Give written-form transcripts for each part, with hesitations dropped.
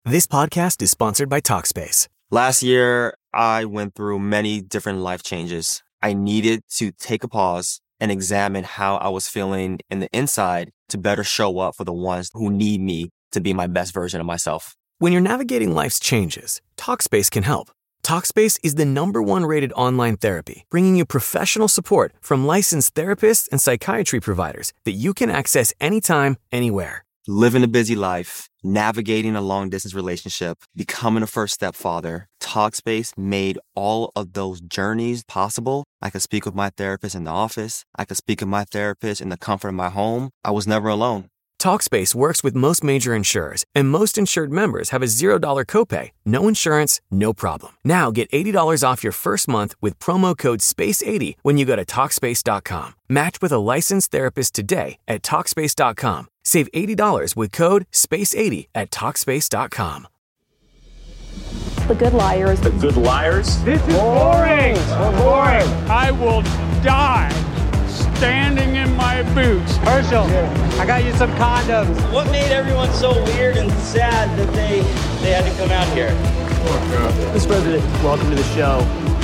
This podcast is sponsored by Talkspace. Last year, I went through many different life changes. I needed to take a pause and examine how I was feeling in the inside to better show up for the ones who need me to be my best version of myself. When you're navigating life's changes, Talkspace can help. Talkspace is the #1 rated online therapy, bringing you professional support from licensed therapists and psychiatry providers that you can access anytime, anywhere. Living a busy life, navigating a long-distance relationship, becoming a first-step father, Talkspace made all of those journeys possible. I could speak with my therapist in the office. I could speak with my therapist in the comfort of my home. I was never alone. Talkspace works with most major insurers, and most insured members have a $0 copay. No insurance, no problem. Now get $80 off your first month with promo code SPACE80 when you go to Talkspace.com. Match with a licensed therapist today at Talkspace.com. Save $80 with code SPACE80 at Talkspace.com. The Good Liars. The Good Liars? This is boring. We're boring. I will die standing in my boots. Herschel, I got you some condoms. What made everyone so weird and sad that they had to come out here? Mr. President, welcome to the show.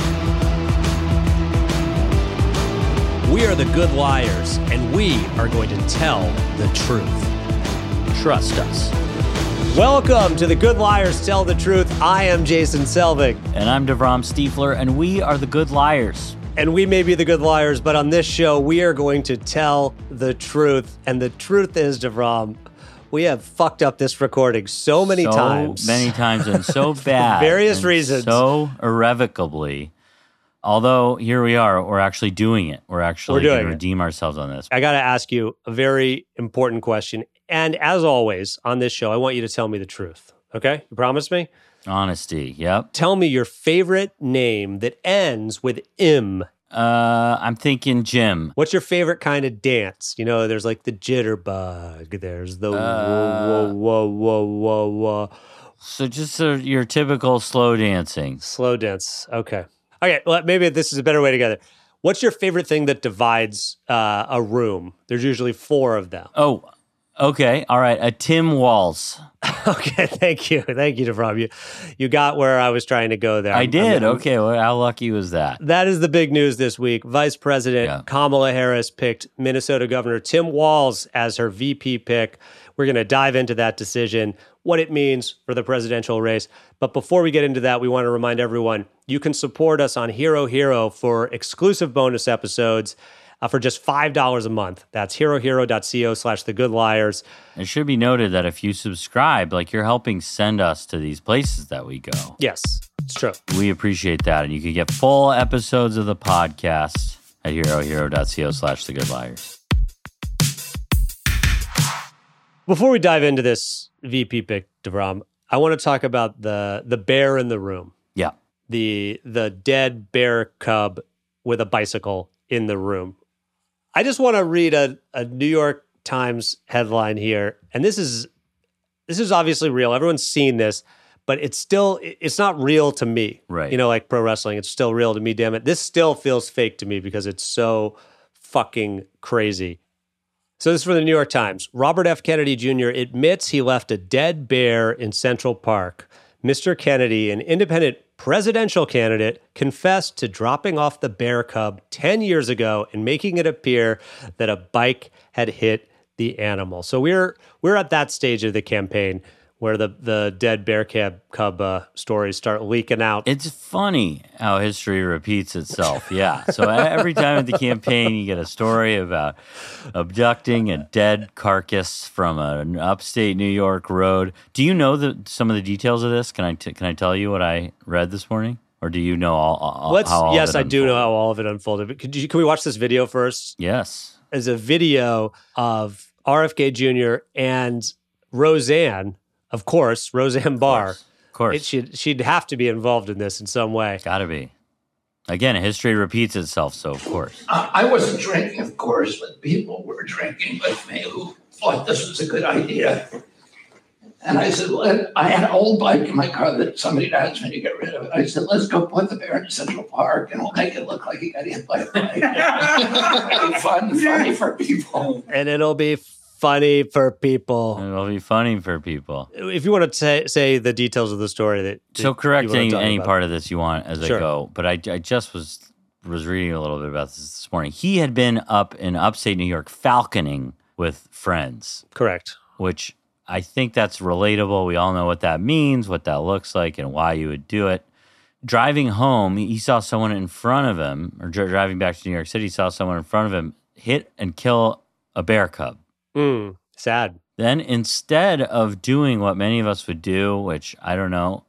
We are the Good Liars, and we are going to tell the truth. Trust us. Welcome to the Good Liars Tell the Truth. I am Jason Selvig. And I'm Devram Stiefler, and we are the Good Liars. And we may be the Good Liars, but on this show, we are going to tell the truth. And the truth is, Devram, we have fucked up this recording so many times. So many times and so bad. For various reasons. So irrevocably. Although, here we are, we're actually doing it. We're going to redeem ourselves on this. I got to ask you a very important question. And as always, on this show, I want you to tell me the truth. Okay? You promise me? Honesty, yep. Tell me your favorite name that ends with M. I'm thinking Jim. What's your favorite kind of dance? You know, there's like the jitterbug. There's the whoa, whoa, whoa, whoa, whoa. So just your typical slow dancing. Slow dance. Okay. Okay, well, maybe this is a better way together. What's your favorite thing that divides a room? There's usually 4 of them. Oh, okay. All right. A Tim Walz. Okay, thank you. Thank you, Devram. You got where I was trying to go there. I did. Okay, well, how lucky was that? That is the big news this week. Vice President Kamala Harris picked Minnesota Governor Tim Walz as her VP pick. We're going to dive into that decision, what it means for the presidential race. But before we get into that, we want to remind everyone, you can support us on Hero Hero for exclusive bonus episodes for just $5 a month. That's herohero.co/thegoodliars. It should be noted that if you subscribe, you're helping send us to these places that we go. Yes, it's true. We appreciate that. And you can get full episodes of the podcast at herohero.co/thegoodliars. Before we dive into this VP pick, Devram, I want to talk about the bear in the room. Yeah. The dead bear cub with a bicycle in the room. I just want to read a New York Times headline here. And this is obviously real. Everyone's seen this, but it's not real to me. Right. You know, like pro wrestling, it's still real to me, damn it. This still feels fake to me because it's so fucking crazy. So this is from the New York Times. Robert F. Kennedy Jr. admits he left a dead bear in Central Park. Mr. Kennedy, an independent presidential candidate, confessed to dropping off the bear cub 10 years ago and making it appear that a bike had hit the animal. So we're at that stage of the campaign where the dead bear cub stories start leaking out. It's funny how history repeats itself. Yeah. So every time at the campaign, you get a story about abducting a dead carcass from an upstate New York road. Do you know some of the details of this? Can I tell you what I read this morning? Or do you know how all of it unfolded? Yes, I do know how all of it unfolded. But can we watch this video first? Yes. There's a video of RFK Jr. and Roseanne. Of course, Roseanne Barr. Of course. She'd have to be involved in this in some way. Gotta be. Again, history repeats itself, so of course. I wasn't drinking, of course, but people were drinking with me who thought this was a good idea. And I said, I had an old bike in my car that somebody asked me to get rid of it. I said, let's go put the bear in Central Park and we'll make it look like he got hit by a bike. It'll be funny for people. And it'll be funny for people. It'll be funny for people. If you want to say the details of the story that So correct any part of this you want as Sure. I go. But I just was reading a little bit about this morning. He had been up in upstate New York falconing with friends. Correct. Which I think that's relatable. We all know what that means, what that looks like, and why you would do it. Driving home, he saw someone in front of him, or driving back to New York City, he saw someone in front of him hit and kill a bear cub. Sad. Then instead of doing what many of us would do, which I don't know,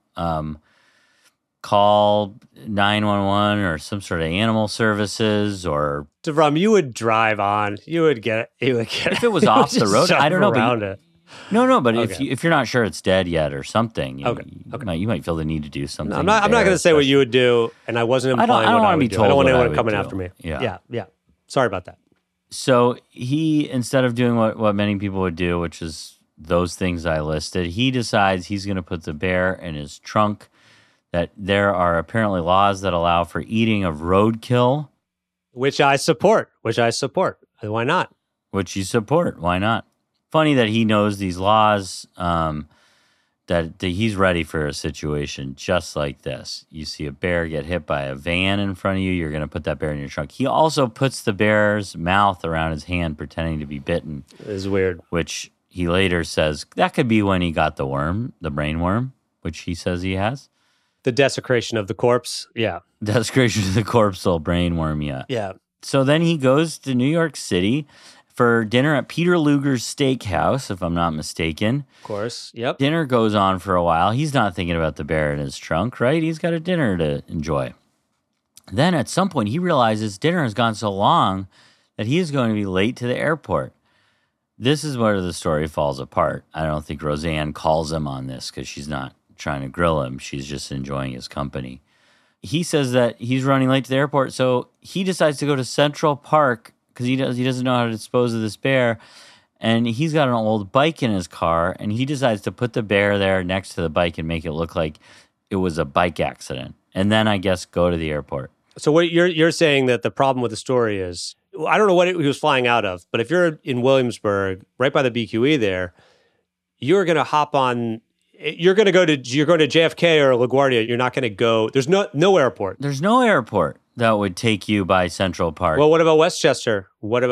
call 911 or some sort of animal services or... DeVrum, you would drive on. You would get If it was off the road, I don't know. Around but it. No, but Okay. if you're not sure it's dead yet or something, Okay. You might feel the need to do something. I'm not going to say what you would do, and I wasn't implying I don't what I wanna would be do. told I don't want what I anyone would coming do. after me. Yeah. Sorry about that. So he, instead of doing what many people would do, which is those things I listed, he decides he's going to put the bear in his trunk, that there are apparently laws that allow for eating of roadkill. Which I support. Why not? Which you support. Why not? Funny that he knows these laws, that he's ready for a situation just like this. You see a bear get hit by a van in front of you, you're going to put that bear in your trunk. He also puts the bear's mouth around his hand, pretending to be bitten. It's weird. Which he later says that could be when he got the worm, the brain worm, which he says he has. The desecration of the corpse. Yeah. Desecration of the corpsal brain worm, yeah. Yeah. So then he goes to New York City for dinner at Peter Luger's Steakhouse, if I'm not mistaken. Of course. Yep. Dinner goes on for a while. He's not thinking about the bear in his trunk, right? He's got a dinner to enjoy. Then at some point, he realizes dinner has gone so long that he is going to be late to the airport. This is where the story falls apart. I don't think Roseanne calls him on this because she's not trying to grill him. She's just enjoying his company. He says that he's running late to the airport, so he decides to go to Central Park because he doesn't know how to dispose of this bear, and he's got an old bike in his car, and he decides to put the bear there next to the bike and make it look like it was a bike accident, and then I guess go to the airport. So what you're saying that the problem with the story is, I don't know what he was flying out of, but if you're in Williamsburg, right by the BQE there, you're going to hop on. You're going to JFK or LaGuardia. You're not going to go. There's no airport. There's no airport that would take you by Central Park. Well, what about Westchester?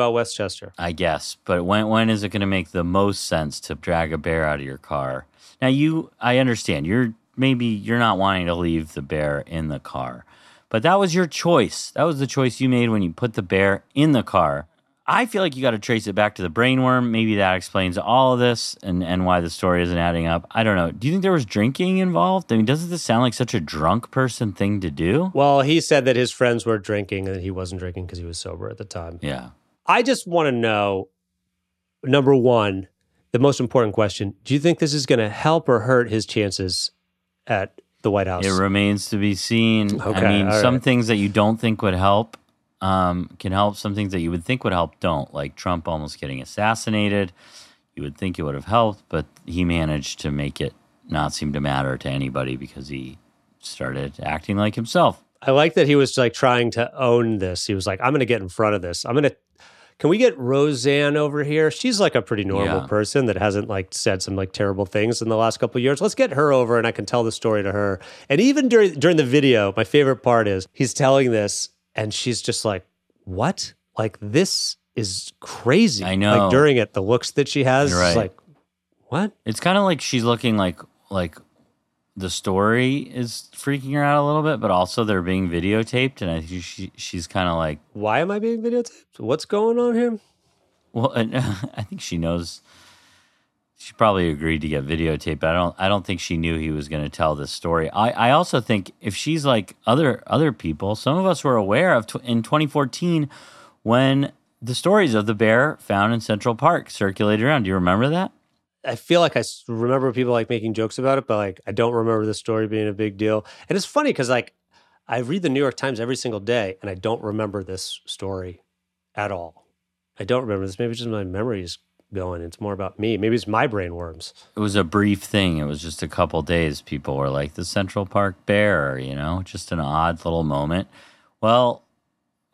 I guess, but when is it going to make the most sense to drag a bear out of your car? Now, I understand. You're not wanting to leave the bear in the car, but that was your choice. That was the choice you made when you put the bear in the car. I feel like you got to trace it back to the brain worm. Maybe that explains all of this and why the story isn't adding up. I don't know. Do you think there was drinking involved? I mean, doesn't this sound like such a drunk person thing to do? Well, he said that his friends were drinking and that he wasn't drinking because he was sober at the time. Yeah. I just want to know, number one, the most important question, do you think this is going to help or hurt his chances at the White House? It remains to be seen. Okay, I mean, all some right. things that you don't think would help can help. Some things that you would think would help don't, like Trump almost getting assassinated. You would think it would have helped, but he managed to make it not seem to matter to anybody because he started acting like himself. I like that he was like trying to own this. He was like, I'm going to get in front of this. Can we get Roseanne over here? She's like a pretty normal person that hasn't like said some like terrible things in the last couple of years. Let's get her over and I can tell the story to her. And even during the video, my favorite part is he's telling this and she's just like, what? Like, this is crazy. I know. Like during it, the looks that she has, You're right. is like, what? It's kind of like she's looking like the story is freaking her out a little bit, but also they're being videotaped, and I think she's kind of like, why am I being videotaped? What's going on here? Well, I think she knows. She probably agreed to get videotaped, but I don't think she knew he was going to tell this story. I also think if she's like other people, some of us were aware of in 2014 when the stories of the bear found in Central Park circulated around. Do you remember that? I feel like I remember people like making jokes about it, but like I don't remember the story being a big deal. And it's funny because like I read the New York Times every single day and I don't remember this story at all. I don't remember this. Maybe it's just my memory is going. It's more about me. Maybe it's my brain worms. It was a brief thing. It was just a couple days. People were like, the Central Park bear, just an odd little moment. Well,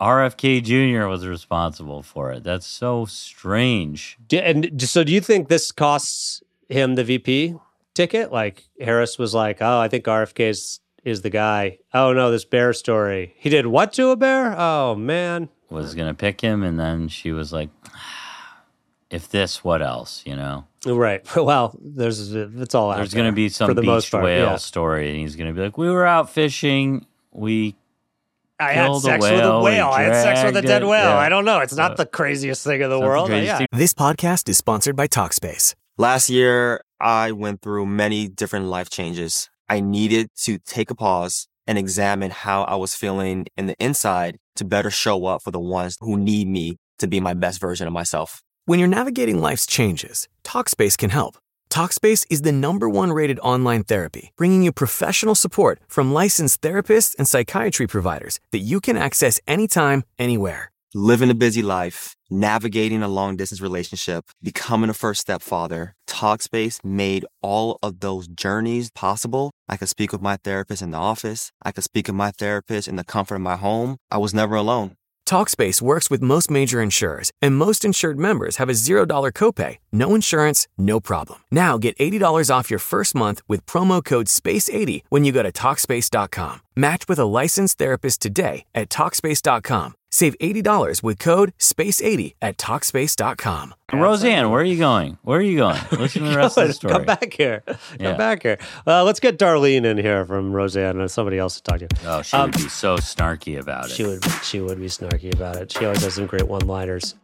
RFK Jr. was responsible for it. That's so strange. So do you think this costs him the VP ticket? Like Harris was like, oh, I think RFK is the guy. Oh, no, this bear story. He did what to a bear? Oh, man. Was going to pick him, and then she was like, if this, what else, you know? Right. Well, it's all out There's going to be some beached whale story, and he's going to be like, we were out fishing. I had sex with a whale. I had sex with a dead whale. Yeah. I don't know. It's not the craziest thing in the world. Yeah. This podcast is sponsored by Talkspace. Last year, I went through many different life changes. I needed to take a pause and examine how I was feeling in the inside to better show up for the ones who need me to be my best version of myself. When you're navigating life's changes, Talkspace can help. Talkspace is the #1 rated online therapy, bringing you professional support from licensed therapists and psychiatry providers that you can access anytime, anywhere. Living a busy life, navigating a long-distance relationship, becoming a first-step father, Talkspace made all of those journeys possible. I could speak with my therapist in the office. I could speak with my therapist in the comfort of my home. I was never alone. Talkspace works with most major insurers, and most insured members have a $0 copay, no insurance, no problem. Now get $80 off your first month with promo code SPACE80 when you go to Talkspace.com. Match with a licensed therapist today at Talkspace.com. Save $80 with code SPACE80 at Talkspace.com. Roseanne, where are you going? Listen to the rest of the story. Come back here. Let's get Darlene in here from Roseanne and somebody else to talk to. Oh, she would be so snarky about it. She would be snarky about it. She always has some great one-liners.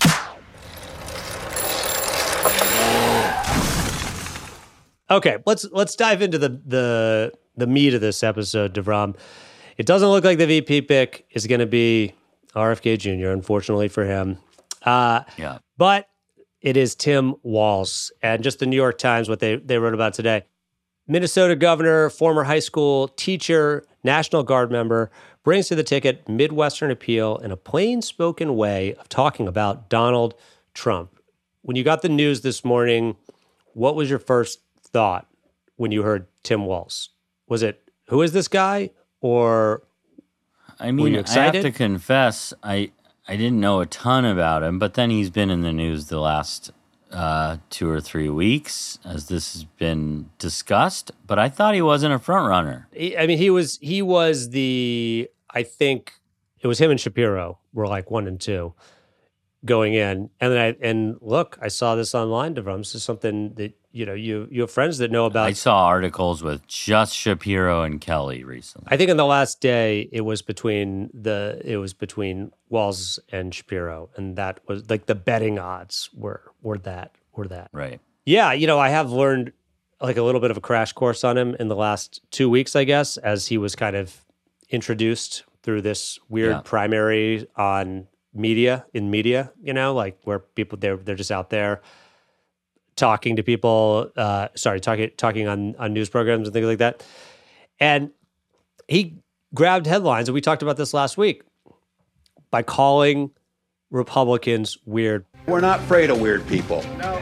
Okay, let's dive into the meat of this episode, Devram. It doesn't look like the VP pick is going to be RFK Jr., unfortunately for him. But it is Tim Walz. And just the New York Times, what they wrote about today. Minnesota governor, former high school teacher, National Guard member, brings to the ticket Midwestern appeal in a plain-spoken way of talking about Donald Trump. When you got the news this morning, what was your first thought when you heard Tim Walz? Was it, who is this guy? Or were you excited? I have to confess, I didn't know a ton about him, but then he's been in the news the last 2 or 3 weeks as this has been discussed, but I thought he wasn't a front runner. I mean, he was I think it was him and Shapiro were like 1 and 2 going in. And then I saw this online, Devram. This is something that, you have friends that know about. I saw articles with just Shapiro and Kelly recently. I think in the last day it was between Walz and Shapiro, and that was like the betting odds were that. Right. Yeah, I have learned like a little bit of a crash course on him in the last 2 weeks, I guess, as he was kind of introduced through this weird primary on media, like where people they're just out there talking to people, talking on news programs and things like that. And he grabbed headlines, and we talked about this last week, by calling Republicans weird. We're not afraid of weird people. No.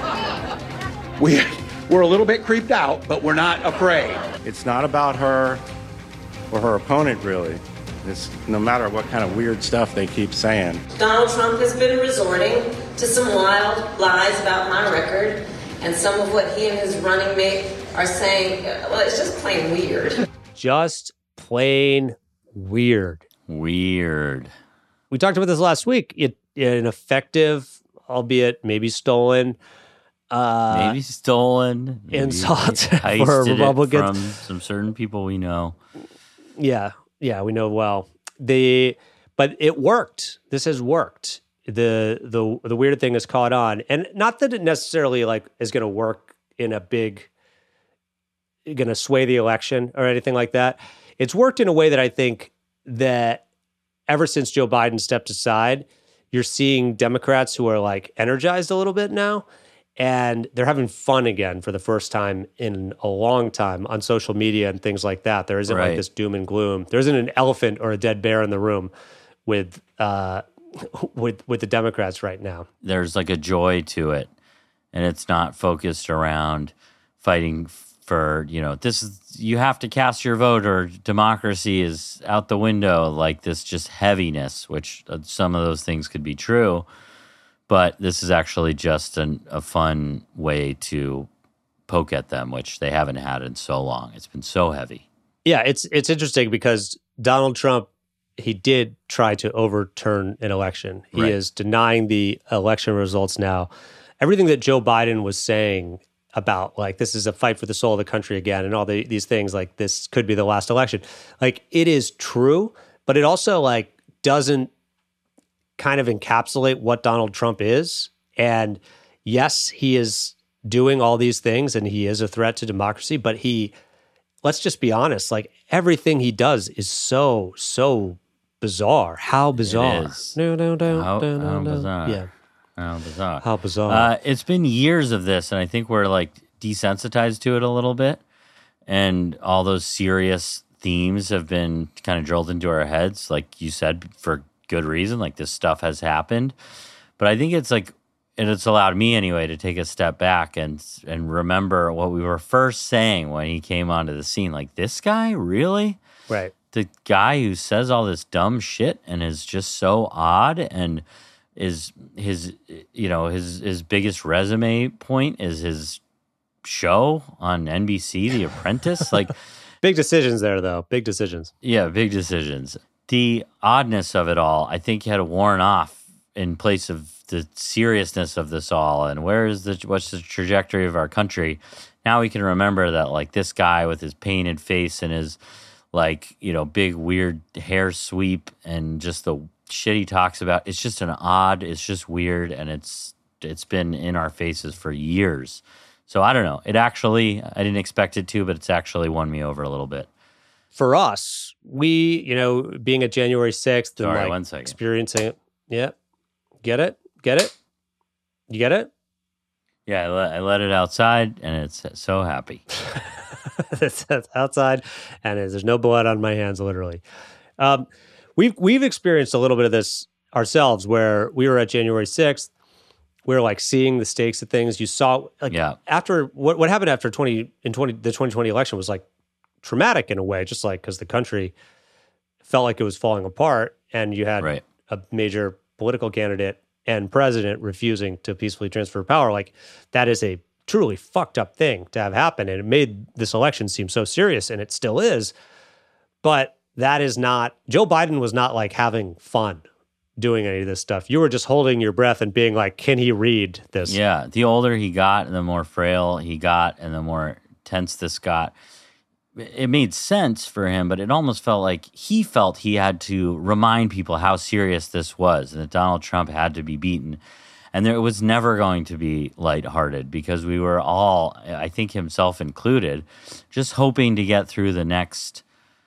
We're a little bit creeped out, but we're not afraid. It's not about her or her opponent, really. It's no matter what kind of weird stuff they keep saying. Donald Trump has been resorting to some wild lies about my record, and some of what he and his running mate are saying, well, it's just plain weird. Just plain weird. Weird. We talked about this last week. An effective, albeit maybe stolen, insult for Republicans. From some certain people we know. Yeah, we know well. But it worked. This has worked. The weird thing has caught on, and not that it necessarily is going to work in a big, going to sway the election or anything like that. It's worked in a way that I think that ever since Joe Biden stepped aside, you're seeing Democrats who are energized a little bit now. And they're having fun again for the first time in a long time on social media and things like that. There isn't this doom and gloom. There isn't an elephant or a dead bear in the room with the Democrats right now. There's a joy to it, and it's not focused around fighting for, you have to cast your vote or democracy is out the window, like this just heaviness, which some of those things could be true. But this is actually just a fun way to poke at them, which they haven't had in so long. It's been so heavy. Yeah, it's interesting because Donald Trump, he did try to overturn an election. He is denying the election results now. Everything that Joe Biden was saying about, like, this is a fight for the soul of the country again and all these things, like, this could be the last election. Like, it is true, but it also, like, doesn't kind of encapsulate what Donald Trump is. And yes, he is doing all these things and he is a threat to democracy, but let's just be honest, like, everything he does is so bizarre. How bizarre. It is. How bizarre. Yeah. How bizarre. How bizarre. It's been years of this, and I think we're, like, desensitized to it a little bit. And all those serious themes have been kind of drilled into our heads, like you said, for good reason. Like, this stuff has happened. But I think it's like, and it's allowed me anyway to take a step back and remember what we were first saying when he came onto the scene. Like, this guy, really? Right. The guy who says all this dumb shit and is just so odd, and is his biggest resume point is his show on NBC, The Apprentice. Like, big decisions there, though. Big decisions. Yeah, big decisions. The oddness of it all, I think, had worn off in place of the seriousness of this all. And what's the trajectory of our country? Now we can remember that, like, this guy with his painted face and his, like, big weird hair sweep and just the shit he talks about, it's just it's just weird, and it's been in our faces for years. So I don't know. I didn't expect it to, but it's actually won me over a little bit. For us, we, being at January 6th and, Sorry, like, 1 second. Experiencing it. Yeah. Get it? You get it? Yeah, I let it outside, and it's so happy. It's outside, and there's no blood on my hands, literally. We've experienced a little bit of this ourselves, where we were at January 6th. We were, like, seeing the stakes of things. You saw, like, after what happened after the 2020 election was, like, traumatic in a way, just like because the country felt like it was falling apart, and you had a major political candidate and president refusing to peacefully transfer power. Like, that is a truly fucked up thing to have happen, and it made this election seem so serious, and it still is. But that is not, Joe Biden was not, like, having fun doing any of this stuff. You were just holding your breath and being like, can he read this? Yeah, the older he got, the more frail he got, and the more tense this got. It made sense for him, but it almost felt like he felt he had to remind people how serious this was, and that Donald Trump had to be beaten. And it was never going to be lighthearted, because we were all, I think himself included, just hoping to get through the next,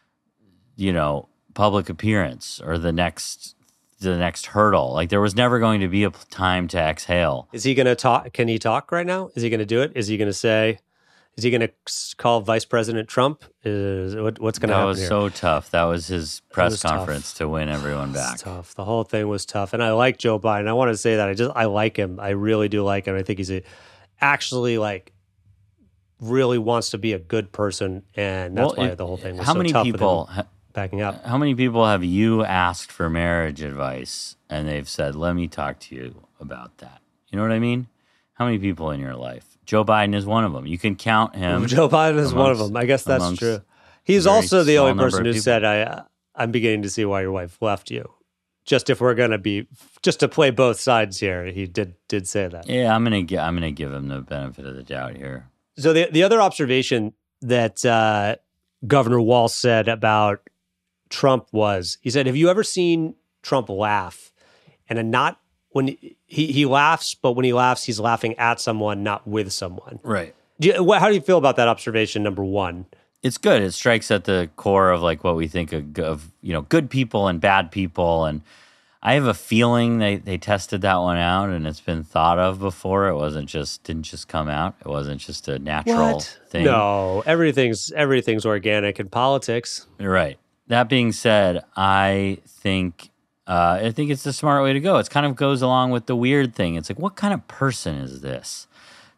public appearance or the next hurdle. Like, there was never going to be a time to exhale. Is he going to talk? Can he talk right now? Is he going to do it? Is he going to call Vice President Trump? What's going to happen here? That was so tough. That was his press conference to win everyone back. It's tough. The whole thing was tough. And I like Joe Biden. I want to say that. I like him. I really do like him. I think he's actually, like, really wants to be a good person. And that's why the whole thing was so tough with him backing up. How many people have you asked for marriage advice and they've said, let me talk to you about that? You know what I mean? How many people in your life? Joe Biden is one of them. You can count him. Joe Biden is one of them. I guess that's true. He's also the only person who said, I'm beginning to see why your wife left you. Just if we're going to just to play both sides here, he did say that. Yeah, I'm gonna give him the benefit of the doubt here. So the other observation that Governor Walz said about Trump was, he said, have you ever seen Trump laugh? And not when he laughs, but when he laughs, he's laughing at someone, not with someone. Right. How do you feel about that observation, number one? It's good. It strikes at the core of, like, what we think of good people and bad people. And I have a feeling they tested that one out, and it's been thought of before. It didn't just come out. It wasn't just a natural thing. No, everything's organic in politics. Right. That being said, I think it's the smart way to go. It kind of goes along with the weird thing. It's like, what kind of person is this?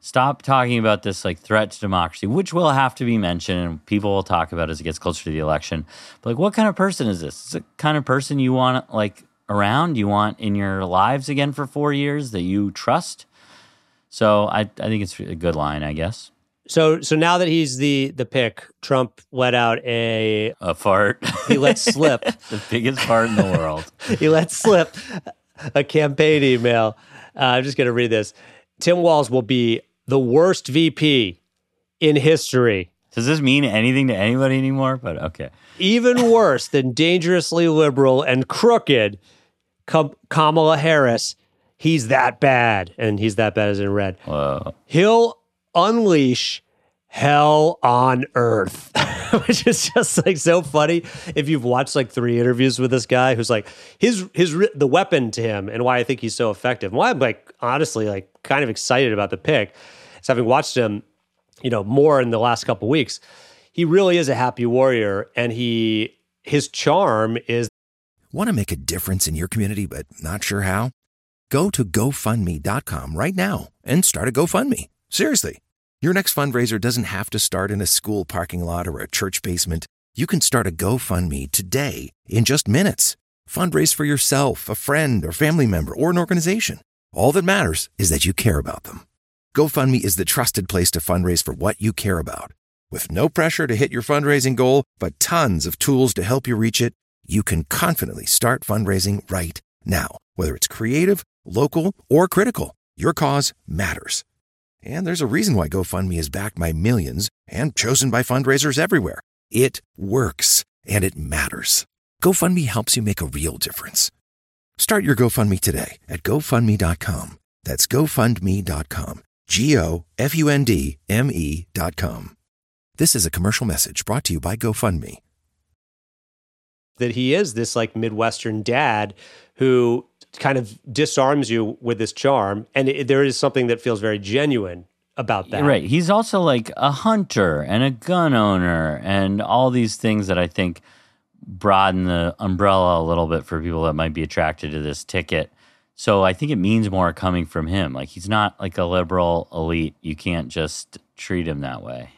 Stop talking about this like threat to democracy, which will have to be mentioned and people will talk about as it gets closer to the election. But like, what kind of person is this? Is it the kind of person you want like around, you want in your lives again for 4 years that you trust? So I think it's a good line, I guess. So now that he's the pick, Trump let out a fart. He let slip the biggest fart in the world. He let slip a campaign email. I'm just going to read this. Tim Walz will be the worst VP in history. Does this mean anything to anybody anymore? But okay. Even worse than dangerously liberal and crooked Kamala Harris. He's that bad. And he's that bad as in red. Whoa. He'll unleash hell on earth, which is just like so funny. If you've watched like 3 interviews with this guy, who's like the weapon to him, and why I think he's so effective, and why I'm like honestly like kind of excited about the pick, is having watched him, more in the last couple of weeks. He really is a happy warrior, and his charm is. Want to make a difference in your community, but not sure how? Go to GoFundMe.com right now and start a GoFundMe. Seriously. Your next fundraiser doesn't have to start in a school parking lot or a church basement. You can start a GoFundMe today in just minutes. Fundraise for yourself, a friend, or family member, or an organization. All that matters is that you care about them. GoFundMe is the trusted place to fundraise for what you care about. With no pressure to hit your fundraising goal, but tons of tools to help you reach it, you can confidently start fundraising right now. Whether it's creative, local, or critical, your cause matters. And there's a reason why GoFundMe is backed by millions and chosen by fundraisers everywhere. It works, and it matters. GoFundMe helps you make a real difference. Start your GoFundMe today at GoFundMe.com. That's GoFundMe.com. GoFundMe.com. This is a commercial message brought to you by GoFundMe. That he is this like Midwestern dad who kind of disarms you with this charm. And there is something that feels very genuine about that. Right. He's also like a hunter and a gun owner and all these things that I think broaden the umbrella a little bit for people that might be attracted to this ticket. So I think it means more coming from him. Like he's not like a liberal elite. You can't just treat him that way.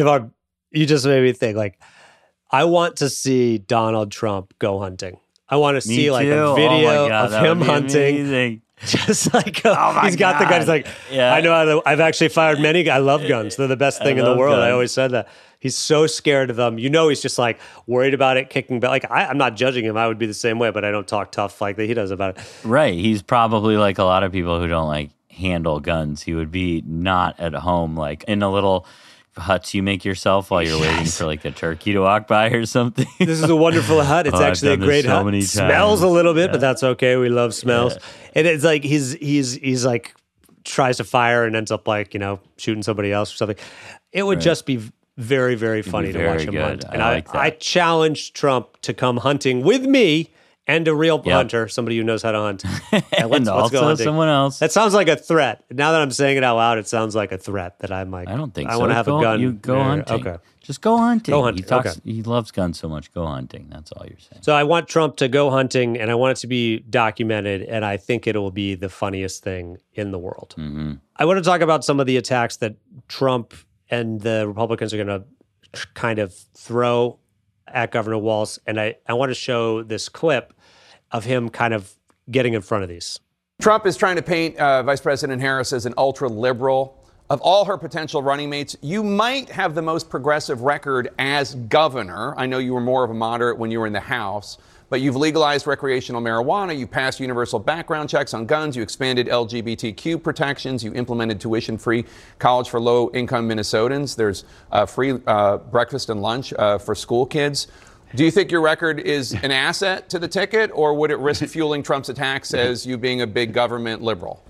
You just made me think like, I want to see Donald Trump go hunting. I want to see like a video of him hunting. Amazing. Just like he's got the gun. He's like, I know I've actually fired many. I love guns. They're the best thing in the world. Guns. I always said that. He's so scared of them. He's just like worried about it, kicking back. Like I'm not judging him. I would be the same way, but I don't talk tough like that he does about it. Right. He's probably like a lot of people who don't like handle guns. He would be not at home, like in a little huts you make yourself while you're waiting for like a turkey to walk by or something. This is a wonderful hut. It's actually a great hut. Smells a little bit, but that's okay. We love smells. And it's like he's like tries to fire and ends up like, shooting somebody else or something. It would just be very, very funny to watch him hunt. And I challenged Trump to come hunting with me and a real hunter, somebody who knows how to hunt. And let's also go hunting. Someone else. That sounds like a threat. Now that I'm saying it out loud, it sounds like a threat that I'm like, I don't think I want to have a gun. You go hunting. Okay. Just go hunting. Go hunting. He loves guns so much. Go hunting. That's all you're saying. So I want Trump to go hunting, and I want it to be documented, and I think it will be the funniest thing in the world. Mm-hmm. I want to talk about some of the attacks that Trump and the Republicans are going to kind of throw at Governor Walz, and I want to show this clip of him kind of getting in front of these. Trump is trying to paint Vice President Harris as an ultra-liberal. Of all her potential running mates, you might have the most progressive record as governor. I know you were more of a moderate when you were in the House, but you've legalized recreational marijuana, you passed universal background checks on guns, you expanded LGBTQ protections, you implemented tuition-free college for low-income Minnesotans. There's free breakfast and lunch for school kids. Do you think your record is an asset to the ticket, or would it risk fueling Trump's attacks as you being a big government liberal?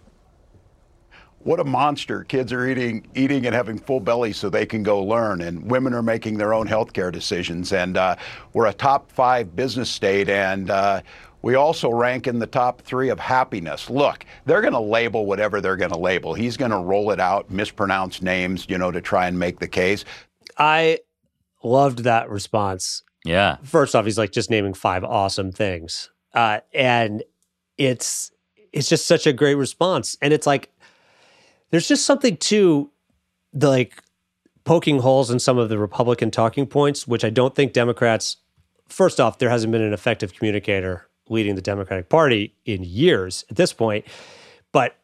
What a monster. Kids are eating and having full bellies so they can go learn, and women are making their own healthcare decisions. And we're a top 5 business state, and we also rank in the top 3 of happiness. Look, they're going to label whatever they're going to label. He's going to roll it out, mispronounce names, to try and make the case. I loved that response. Yeah. First off, he's like just naming 5 awesome things. And it's just such a great response. And it's like, There's just something to the like poking holes in some of the Republican talking points, which I don't think Democrats, first off, there hasn't been an effective communicator leading the Democratic Party in years at this point, but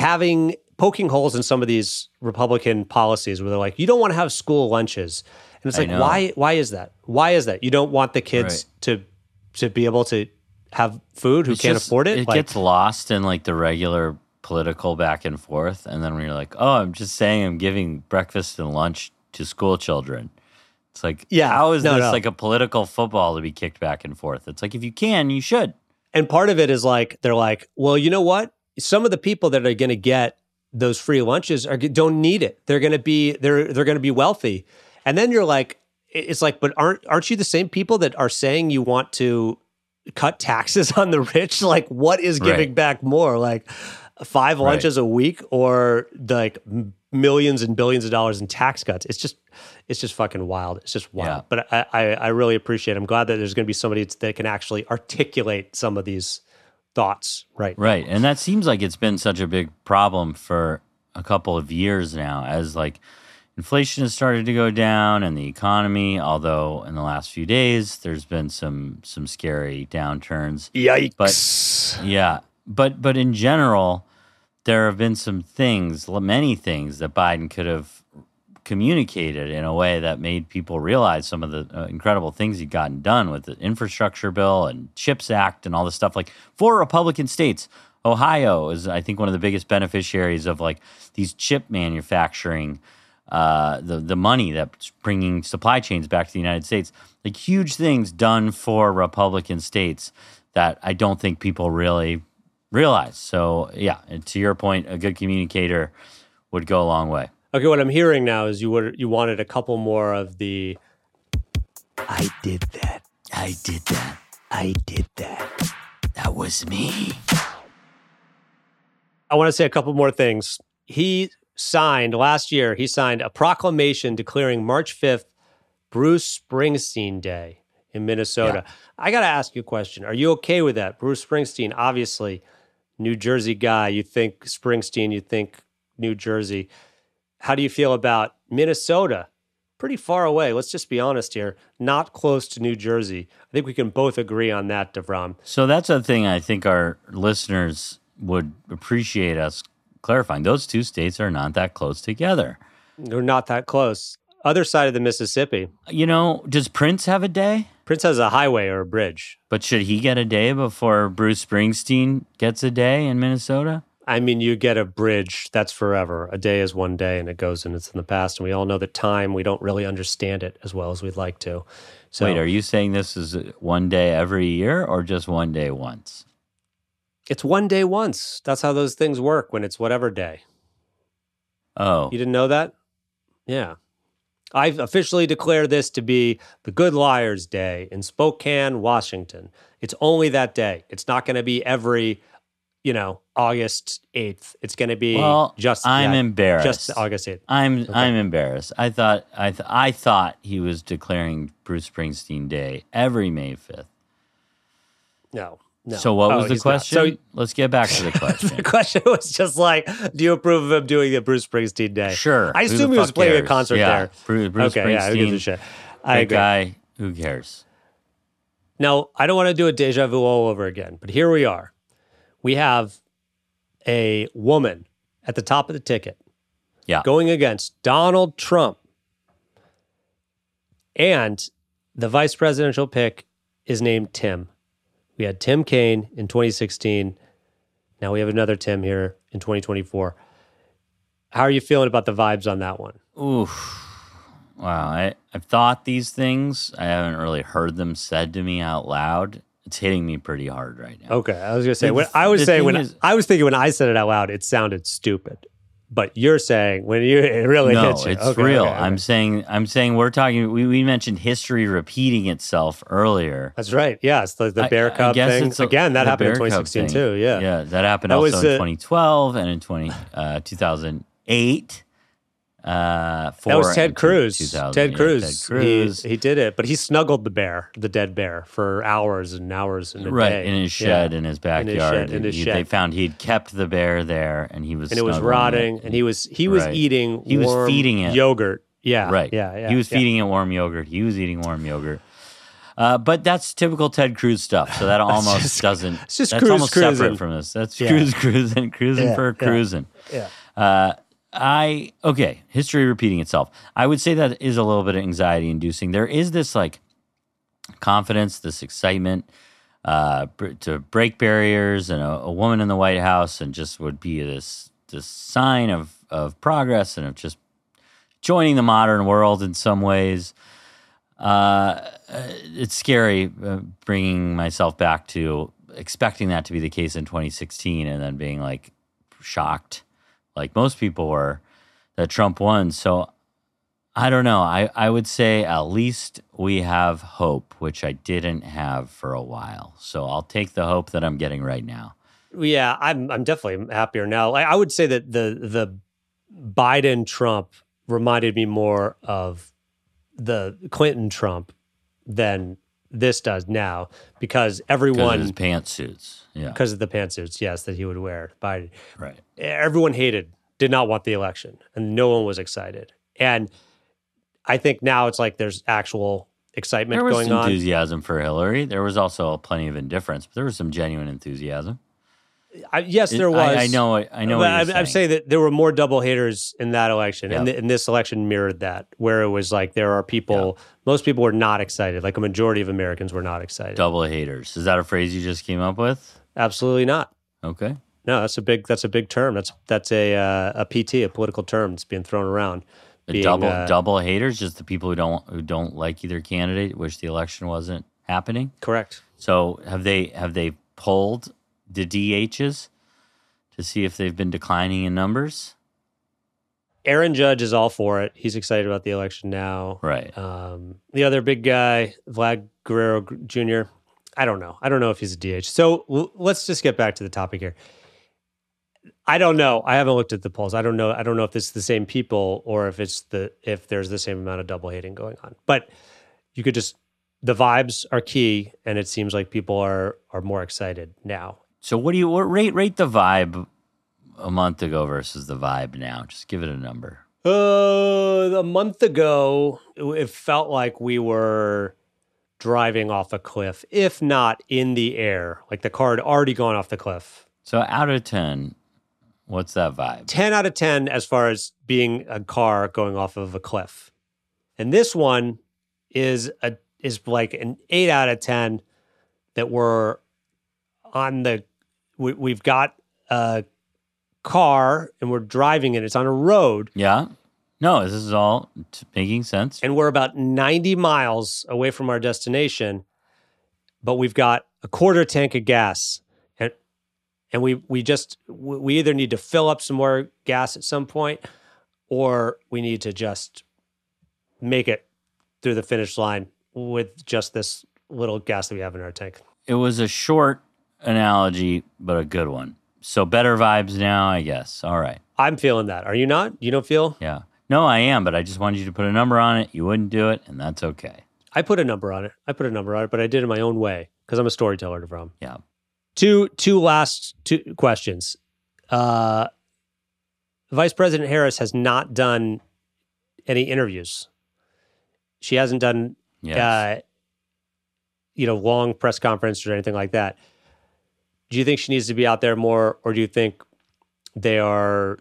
poking holes in some of these Republican policies where they're like, you don't want to have school lunches. And it's like, why is that? Why is that? You don't want the kids to be able to have food who can't afford it? It gets lost in like the regular political back and forth. And then when you're like, oh, I'm just saying I'm giving breakfast and lunch to school children. It's like, how is this like a political football to be kicked back and forth? It's like, if you can, you should. And part of it is like, they're like, well, you know what? Some of the people that are going to get those free lunches don't need it. They're going to be wealthy. And then you're like, it's like, but aren't you the same people that are saying you want to cut taxes on the rich? Like, what is giving back more? Like 5 lunches a week or like millions and billions of dollars in tax cuts? It's just fucking wild. It's just wild. Yeah. But I really appreciate it. I'm glad that there's going to be somebody that can actually articulate some of these thoughts. Right. And that seems like it's been such a big problem for a couple of years now, as like inflation has started to go down and the economy, although in the last few days there's been some scary downturns. Yikes. But in general, there have been many things that Biden could have communicated in a way that made people realize some of the incredible things he'd gotten done with the infrastructure bill and CHIPS Act and all this stuff. Like 4 Republican states, Ohio is, I think, one of the biggest beneficiaries of like these chip manufacturing, the money that's bringing supply chains back to the United States. Like huge things done for Republican states that I don't think people really realize. So yeah, and to your point, a good communicator would go a long way. Okay, what I'm hearing now is you wanted a couple more of the I did that. I did that. I did that. That was me. I want to say a couple more things. Last year, he signed a proclamation declaring March 5th Bruce Springsteen Day in Minnesota. Yeah. I got to ask you a question. Are you okay with that? Bruce Springsteen, obviously, New Jersey guy. You think Springsteen, you think New Jersey. How do you feel about Minnesota? Pretty far away. Let's just be honest here. Not close to New Jersey. I think we can both agree on that, Devram. So that's a thing I think our listeners would appreciate us clarifying. Those two states are not that close together. They're not that close. Other side of the Mississippi. You know, does Prince have a day? Prince has a highway or a bridge. But should he get a day before Bruce Springsteen gets a day in Minnesota? I mean, you get a bridge, that's forever. A day is one day, and it goes and it's in the past. And we all know that time, we don't really understand it as well as we'd like to. So, wait, are you saying this is one day every year or just one day once? It's one day once. That's how those things work when it's whatever day. Oh. You didn't know that? Yeah. I've officially declared this to be the Good Liars Day in Spokane, Washington. It's only that day. It's not going to be every, August 8th. It's going to be I'm embarrassed. Just August 8th. I'm embarrassed. I thought he was declaring Bruce Springsteen Day every May 5th. No. So what was the question? So, let's get back to the question. The question was just like, do you approve of him doing the Bruce Springsteen Day? Sure. I assume he was playing a concert there. Bruce Springsteen. Yeah, who gives a shit? Big guy, who cares? Now, I don't want to do a deja vu all over again, but here we are. We have a woman at the top of the ticket going against Donald Trump. And the vice presidential pick is named Tim. We had Tim Kaine in 2016. Now we have another Tim here in 2024. How are you feeling about the vibes on that one? Oof. Wow. I've thought these things. I haven't really heard them said to me out loud. It's hitting me pretty hard right now. Okay. I was going to say, I was thinking when I said it out loud, it sounded stupid. But you're saying when it really hits you. No, it's real. Okay. I'm saying we're talking. We mentioned history repeating itself earlier. That's right. Yes, the Bear Cub thing. Again, that happened in 2016 too. Yeah, that happened also in 2012 and in 2008. That was Ted Cruz. 2000. Ted Yeah, Cruz. Ted Cruz. He did it, but he snuggled the dead bear, for hours and hours in a day. In his shed, in his backyard. In his shed. They found he'd kept the bear there, and he was and it was snuggling rotting, it. and he was Right. eating. He was warm feeding it yogurt. Yeah, right. Yeah. He was feeding it warm yogurt. He was eating warm yogurt. But that's typical Ted Cruz stuff. So that almost doesn't. It's just that's Cruz almost cruising. separate from this. That's cruising for cruising. Yeah. Okay, history repeating itself. I would say that is a little bit anxiety inducing. There is this like confidence, this excitement to break barriers, and a woman in the White House, and just would be this sign of progress and of just joining the modern world in some ways. It's scary bringing myself back to expecting that to be the case in 2016 and then being like shocked, like most people were, that Trump won. So I don't know. I would say at least we have hope, which I didn't have for a while. So I'll take the hope that I'm getting right now. Yeah, I'm definitely happier now. I would say that the Biden Trump reminded me more of the Clinton Trump than this does now, because everyone, because of his pantsuits, because of the pantsuits, yes, that he would wear. Biden, right? Everyone did not want the election, and no one was excited. And I think now it's like there's actual excitement going on. There was enthusiasm for Hillary. There was also plenty of indifference, but there was some genuine enthusiasm. Yes, there was. I know. I'm saying that there were more double haters in that election, Yeah. and this election mirrored that, where it was like there are people. Yeah. Most people were not excited. Like a majority of Americans were not excited. Double haters. Is that a phrase you just came up with? Absolutely not. Okay. No, that's a big term. That's a PT, a political term that's being thrown around. Double haters, just the people who don't like either candidate, wish the election wasn't happening. Correct. So have they polled the DHs to see if they've been declining in numbers? Aaron Judge is all for it. He's excited about the election now. Right. The other big guy, Vlad Guerrero Jr., I don't know. I don't know if he's a DH. So let's just get back to the topic here. I don't know. I haven't looked at the polls. I don't know. I don't know if it's the same people or if there's the same amount of double hating going on. But you could the vibes are key, and it seems like people are more excited now. So what rate the vibe a month ago versus the vibe now? Just give it a number. A month ago, it felt like we were driving off a cliff, if not in the air. Like the car had already gone off the cliff. So out of 10, what's that vibe? 10 out of 10 as far as being a car going off of a cliff. And this one is like an 8 out of 10 that we're on we've got a car and we're driving it. It's on a road. Yeah. No, this is all making sense. And we're about 90 miles away from our destination, but we've got a quarter tank of gas. And we either need to fill up some more gas at some point, or we need to just make it through the finish line with just this little gas that we have in our tank. It was a short analogy, but a good one. So better vibes now, I guess. All right. I'm feeling that. Are you not? You don't feel? Yeah. No, I am, but I just wanted you to put a number on it. You wouldn't do it, and that's okay. I put a number on it, but I did it my own way because I'm a storyteller, Devram. Yeah. Two last questions. Vice President Harris has not done any interviews. She hasn't done, long press conference or anything like that. Do you think she needs to be out there more, or do you think they are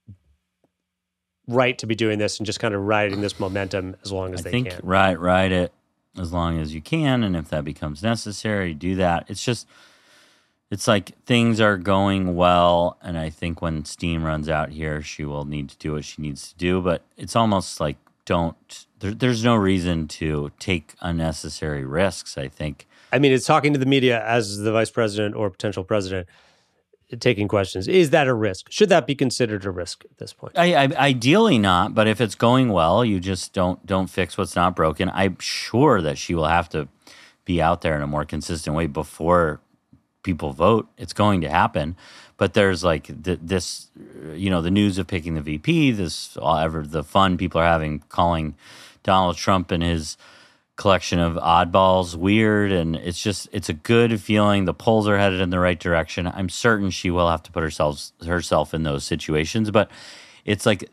right to be doing this and just kind of riding this momentum as long as they can? Ride it as long as you can, and if that becomes necessary, do that. It's like things are going well, and I think when steam runs out here, she will need to do what she needs to do, but it's almost like there's no reason to take unnecessary risks, I think. I mean, it's talking to the media as the vice president or potential president, taking questions. Is that a risk? Should that be considered a risk at this point? Ideally not, but if it's going well, you just don't fix what's not broken. I'm sure that she will have to be out there in a more consistent way before people vote. It's going to happen. But there's like this, the news of picking the VP, the fun people are having calling Donald Trump and his collection of oddballs weird. And it's a good feeling. The polls are headed in the right direction. I'm certain she will have to put herself in those situations. But it's like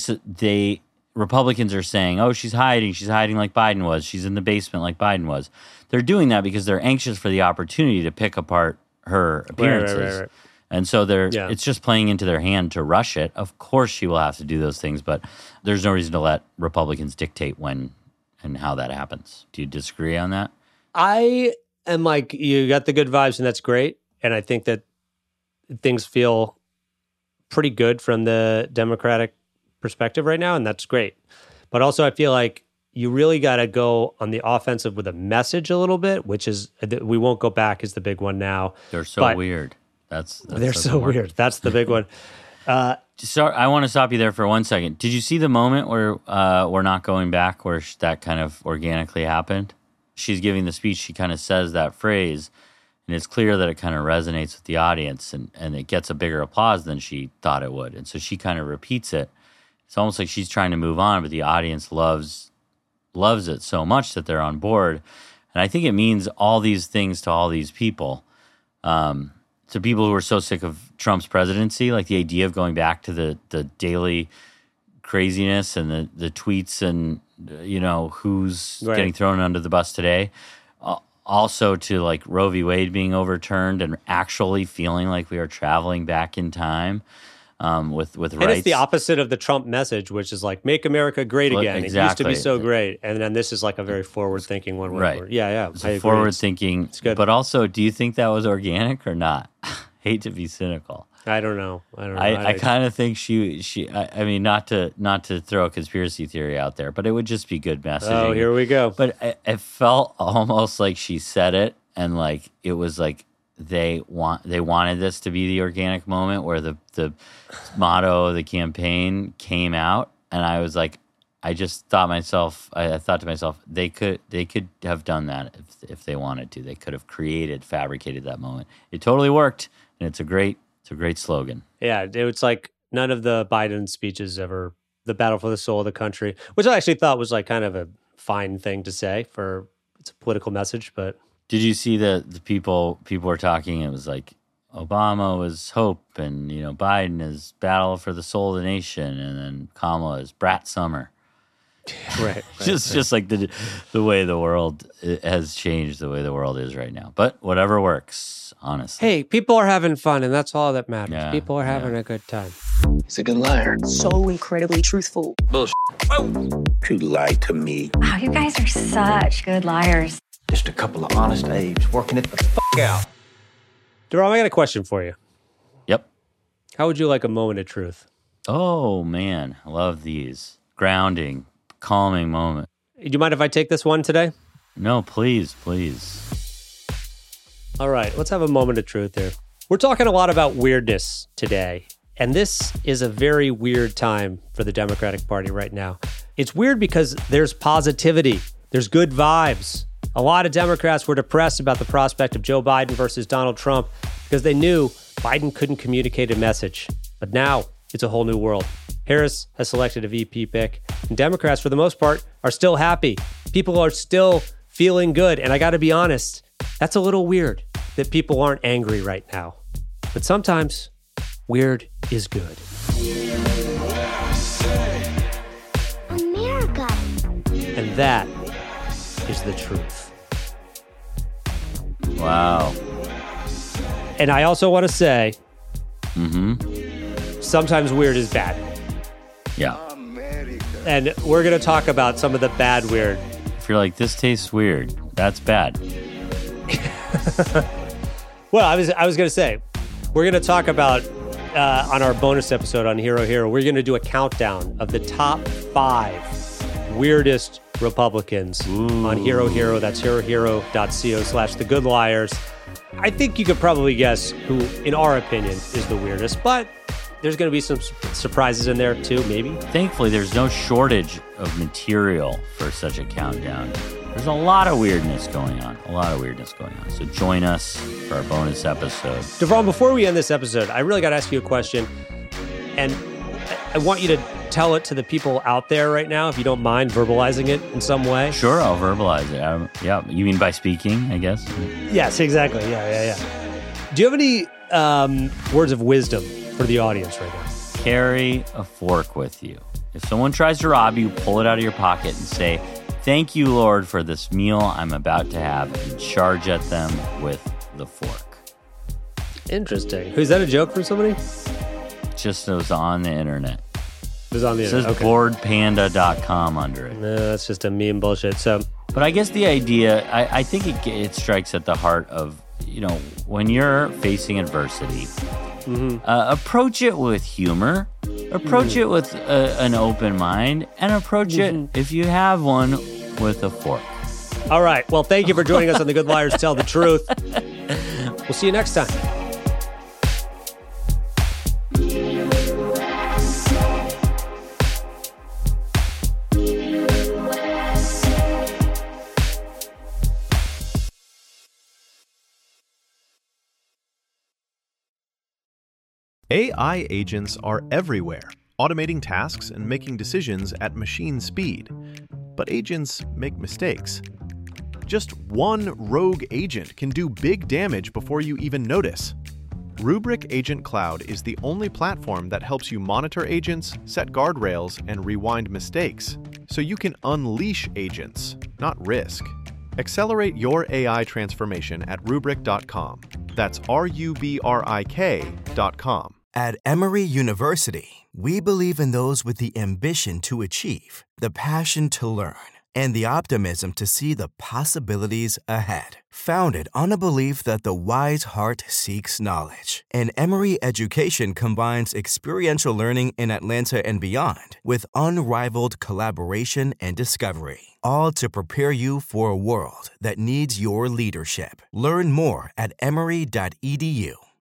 Republicans are saying, oh, she's hiding like Biden was. She's in the basement like Biden was. They're doing that because they're anxious for the opportunity to pick apart her appearances. Right. And so it's just playing into their hand to rush it. Of course she will have to do those things, but there's no reason to let Republicans dictate when and how that happens. Do you disagree on that? I am like, you got the good vibes and that's great. And I think that things feel pretty good from the Democratic perspective right now, and that's great. But also I feel like you really got to go on the offensive with a message a little bit, which is, we won't go back is the big one now. They're so weird. They're so weird. That's the big one. So I want to stop you there for 1 second. Did you see the moment where we're not going back, where that kind of organically happened? She's giving the speech. She kind of says that phrase, and it's clear that it kind of resonates with the audience, and it gets a bigger applause than she thought it would. And so she kind of repeats it. It's almost like she's trying to move on, but the audience loves it so much that they're on board. And I think it means all these things to all these people. To people who are so sick of Trump's presidency, like the idea of going back to the daily craziness and the tweets and, who's getting thrown under the bus today. Also to like Roe v. Wade being overturned and actually feeling like we are traveling back in time with rights. And it's the opposite of the Trump message, which is like, make America great again. Exactly. It used to be so great. And then this is like a very forward-thinking one. Right. Yeah. It's forward-thinking. It's good. But also, do you think that was organic or not? Hate to be cynical. I don't know. I kind of think she. I mean, not to throw a conspiracy theory out there, but it would just be good messaging. Oh, here we go. But it felt almost like she said it, and like it was like they wanted this to be the organic moment where the motto of the campaign came out, and I was like, I thought to myself, they could have done that if they wanted to. They could have fabricated that moment. It totally worked, and it's a great slogan. Yeah, it's like none of the Biden speeches ever, the battle for the soul of the country, which I actually thought was like kind of a fine thing to say it's a political message, but. Did you see the people were talking? It was like Obama was hope, and Biden is battle for the soul of the nation, and then Kamala is brat summer. Right. Just like the way the world has changed, the way the world is right now. But whatever works, honestly. Hey, people are having fun, and that's all that matters. Yeah, people are having a good time. He's a good liar. So incredibly truthful. Bullshit. You lied to me. Wow, you guys are such good liars. Just a couple of honest apes working it the fuck out. De'Rom, I got a question for you. Yep. How would you like a moment of truth? Oh, man. I love these. Grounding, calming moment. Do you mind if I take this one today? No, please. All right, let's have a moment of truth here. We're talking a lot about weirdness today, and this is a very weird time for the Democratic Party right now. It's weird because there's positivity, there's good vibes. A lot of Democrats were depressed about the prospect of Joe Biden versus Donald Trump because they knew Biden couldn't communicate a message. But now it's a whole new world. Harris has selected a VP pick, and Democrats, for the most part, are still happy. People are still feeling good. And I got to be honest, that's a little weird that people aren't angry right now. But sometimes weird is good. America. And that is the truth. Wow. And I also want to say, sometimes weird is bad. Yeah. And we're going to talk about some of the bad weird. If you're like, this tastes weird, that's bad. Well, I was going to say, we're going to talk about, on our bonus episode on Hero Hero, we're going to do a countdown of the top 5 weirdest Republicans on Hero Hero. That's herohero.co/thegoodliars. I think you could probably guess who, in our opinion, is the weirdest, but there's going to be some surprises in there too, maybe. Thankfully, there's no shortage of material for such a countdown. There's a lot of weirdness going on. So join us for our bonus episode. Devron, before we end this episode, I really got to ask you a question. And I want you to tell it to the people out there right now, if you don't mind verbalizing it in some way. Sure, I'll verbalize it. Yeah, you mean by speaking, I guess? Yes, exactly. Yeah. Do you have any words of wisdom for the audience right now? Carry a fork with you. If someone tries to rob you, pull it out of your pocket and say, "Thank you, Lord, for this meal I'm about to have," and charge at them with the fork. Interesting. Is that a joke from somebody? Just was on the internet. It was on the internet. It says boredpanda.com under it. No, that's just a meme bullshit. But I guess the idea, I think it strikes at the heart of, when you're facing adversity, approach it with humor, approach it with an open mind, and approach it, if you have one, with a fork. All right. Well, thank you for joining us on The Good Liars Tell the Truth. We'll see you next time. AI agents are everywhere, automating tasks and making decisions at machine speed. But agents make mistakes. Just one rogue agent can do big damage before you even notice. Rubrik Agent Cloud is the only platform that helps you monitor agents, set guardrails, and rewind mistakes, so you can unleash agents, not risk. Accelerate your AI transformation at Rubrik.com. That's RUBRIK.com. At Emory University, we believe in those with the ambition to achieve, the passion to learn, and the optimism to see the possibilities ahead. Founded on a belief that the wise heart seeks knowledge, and Emory education combines experiential learning in Atlanta and beyond with unrivaled collaboration and discovery, all to prepare you for a world that needs your leadership. Learn more at emory.edu.